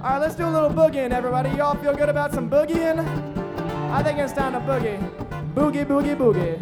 All right, let's do a little boogieing, everybody. Y'all feel good about some boogieing? I think it's time to boogie. Boogie, boogie, boogie.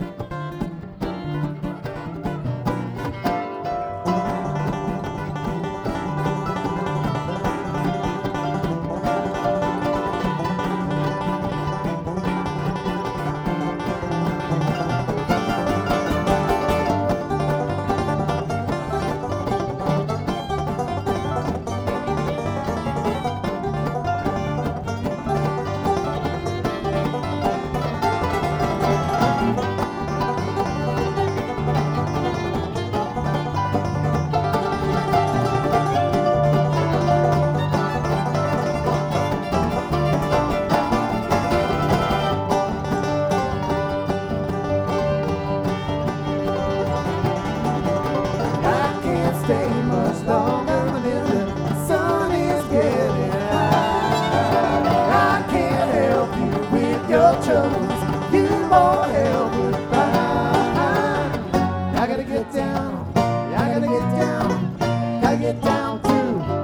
Stay much longer than the sun is getting high. I can't help you with your troubles, you more help with mine. I gotta get down, I gotta get down, gotta get down to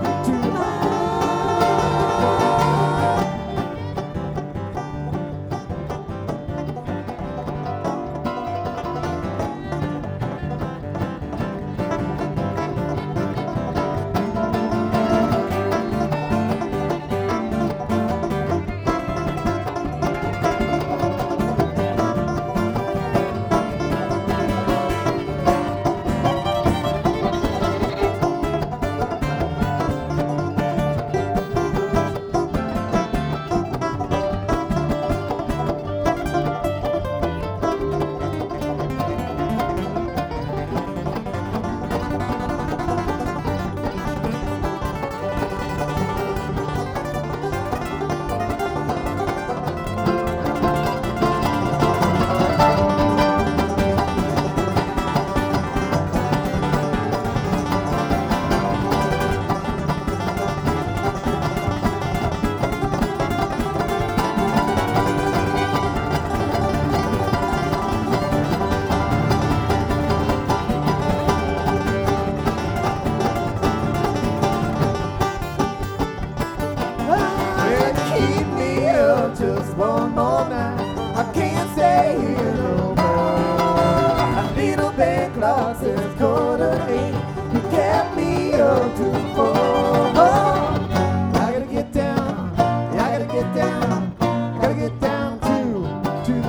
just one more night. I can't stay here no more. A little bit clock says 8:15. You kept me up to 4. I gotta get down, yeah, I gotta get down, I gotta get down to the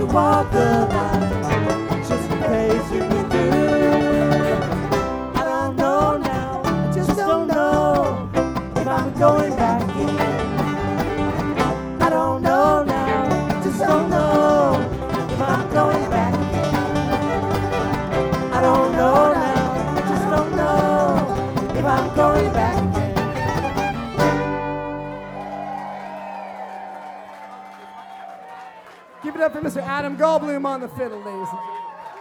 walk the line just in case you can do. I don't know now, I just don't know if I'm going back in. I don't know now, I just don't know if I'm going back in. I don't know now, I just don't know if I'm going back in. Give it up for Mr. Adam Goldblum on the fiddle, ladies and gentlemen.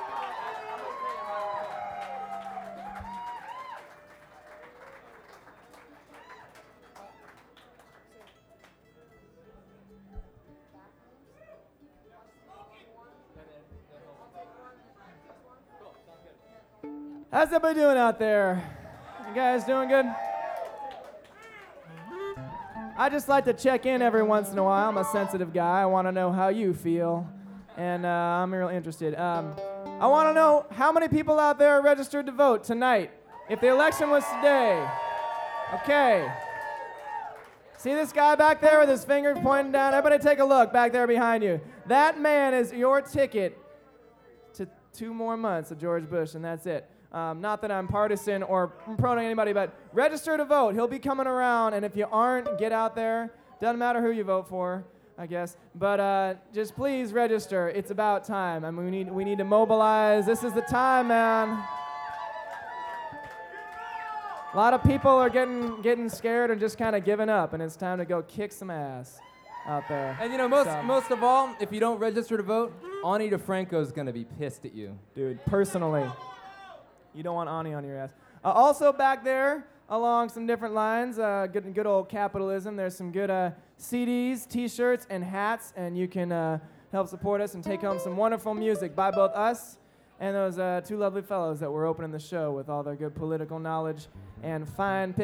How's everybody doing out there? You guys doing good? I just like to check in every once in a while. I'm a sensitive guy. I want to know how you feel, and I'm really interested. I want to know how many people out there are registered to vote tonight, if the election was today. Okay. See this guy back there with his finger pointing down? Everybody take a look back there behind you. That man is your ticket to 2 more months of George Bush, and that's it. Not that I'm partisan or promoting anybody, but register to vote. He'll be coming around, and if you aren't, get out there. Doesn't matter who you vote for, I guess. But just please register. It's about time. I mean, we need to mobilize. This is the time, man. A lot of people are getting scared and just kind of giving up, and it's time to go kick some ass out there. And you know, most of all, if you don't register to vote, Ani DeFranco's gonna be pissed at you. Dude, personally. You don't want Ani on your ass. Also back there, along some different lines, good old capitalism. There's some good CDs, T-shirts, and hats, and you can help support us and take home some wonderful music by both us and those 2 lovely fellows that were opening the show with all their good political knowledge and fine pictures.